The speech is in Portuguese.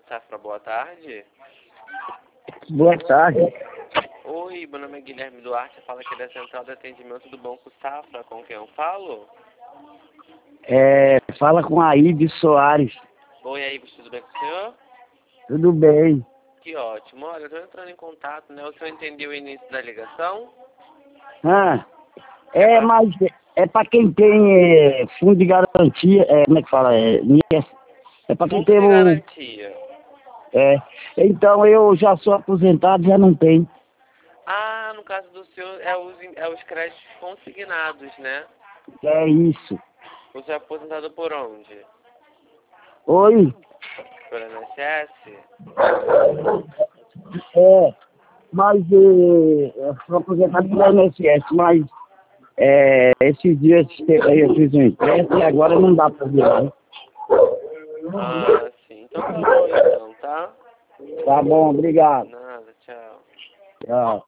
Safra, boa tarde. Boa tarde. Oi, meu nome é Guilherme Duarte, fala aqui da Central de Atendimento do Banco Safra, com quem eu falo? Fala com a Ives Soares. Oi, aí, tudo bem com o senhor? Tudo bem? Que ótimo. Olha, eu tô entrando em contato, né? O senhor entendeu o início da ligação? Mas é para quem tem fundo de garantia, como é que fala? É para quem Fundo tem de o... garantia. Então eu já sou aposentado, já não tenho. Ah, no caso do senhor, é os créditos consignados, né? É isso. O senhor é aposentado por onde? Oi? Pelo INSS? Mas eu sou aposentado pelo INSS, mas esses dias eu fiz um empréstimo e agora não dá para virar. Ah, sim. Então tá bom então, tá? Tá bom, obrigado. Nada, tchau. Tchau.